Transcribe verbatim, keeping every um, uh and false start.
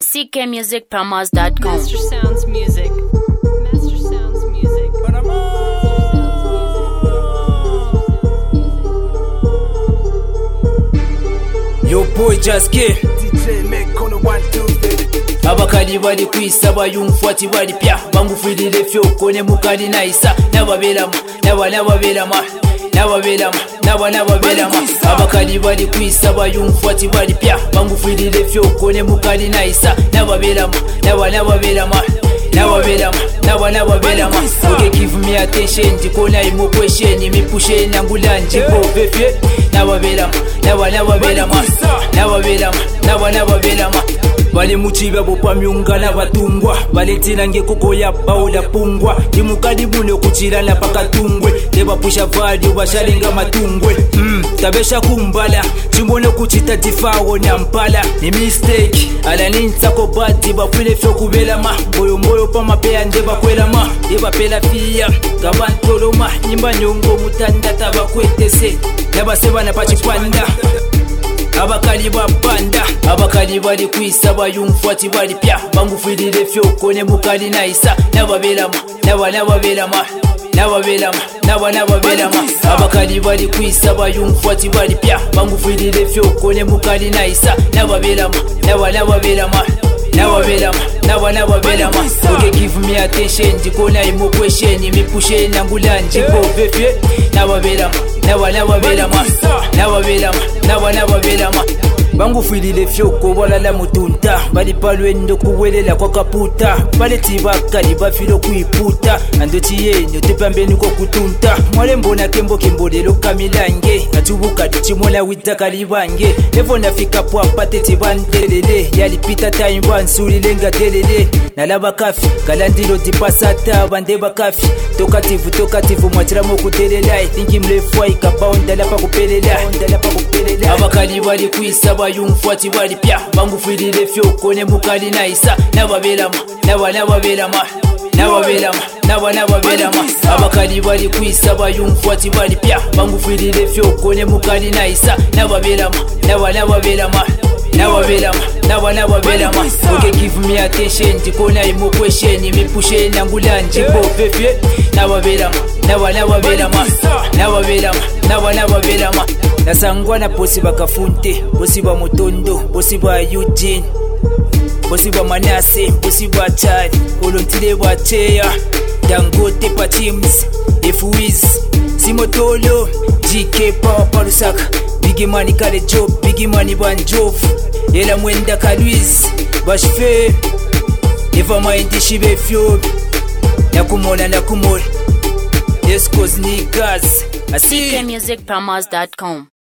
c k music promos dot com. Master Sounds Music. Master Sounds Music. Yo boy just get D J make on the one two baby. abakali bali kwisaba yumfuati bali pya bangufilile fyoko ne mukali naisa nababelama naba nababelama nababelama naba nababelama abakali bali kwisaba yumfuati bali pya bangufilile fyoko ne mukali naisa nababelama naba nababelama nababelama naba nababelama okay give me attention dikona imo question me pushe nangulanje profefie nababelama naba nababelama nababelama naba nababelama bali muchiba bopamyunga n'abatungwa baletina ngekoko ya baula pungwa dimukadi bune kuchirana pakatungwe nebapusha value bashalenga matungwe mm, tabesha kumbala chimbone kuchita difawo nyampala ni mistake ala nintsako bati bafile fyo kubelama moyo moyo pamapea ndeba kwelama ebapela fiya gabantoloma nyimba nyongo mutanda bakwetese nabasebana pachipanda abakali babanda abakali bali kwisaba yumfuati bali pya bangufilile fyoko ne mukali naisa nababelama naba nababelama nababelama naba nababelama abakali bali kwisaba yumfuati bali pya bangufilile fyoko ne mukali naisa nababelama naba nababelama nababelama naba nababelama okay give me attention dikona imo question me pushe nangulanje profefie nababelama naba nababelama nababelama naba nababelama bangufilile fyoko balala mutunta bali palwendo kuwelela kwa kaputa baleti bakali bafilo kuiputa andoti yenyo tepambeni ko kutunta mwale mbona kembo kimbolelo kamilange atubuka chimola witakali bange evo nafika po pateti bandelele yalipita time bansulile ngatelele nalaba kafi galandilo dipasata bande bakafi tokativu tokativu mwachiramo kutelela I think imlefwa ikabaonda lapa kupelela ndala pa kupelela abakali bali kuisaba yumfuati bali pya bangufilile fyoko ne mukali naisa nababelama naba nababelama nababelama naba nababelama abakali bali kwisaba yumfuati bali pya bangufilile fyoko ne mukali naisa nababelama naba nababelama nababelama naba nababelama okay give me attention dikona imo question me pushe nangulanje profefie nababelama naba nababelama nababelama naba nababelama nasangwa na bosi bakafunte bosi ba motondo bosi ba Eugene bosi ba Manase bosi ba Chad olontile ba Cheya Dangote pa Teams Efuiz Simotolo G K Power Parusaka Bigi Money Kale Job Bigi Money Banjov Ela Mwenda Kaluiz Bashfe Eva Maindi Shibe Fyob Nakumona nakumona Yes cause niggas I see c k music promos dot com.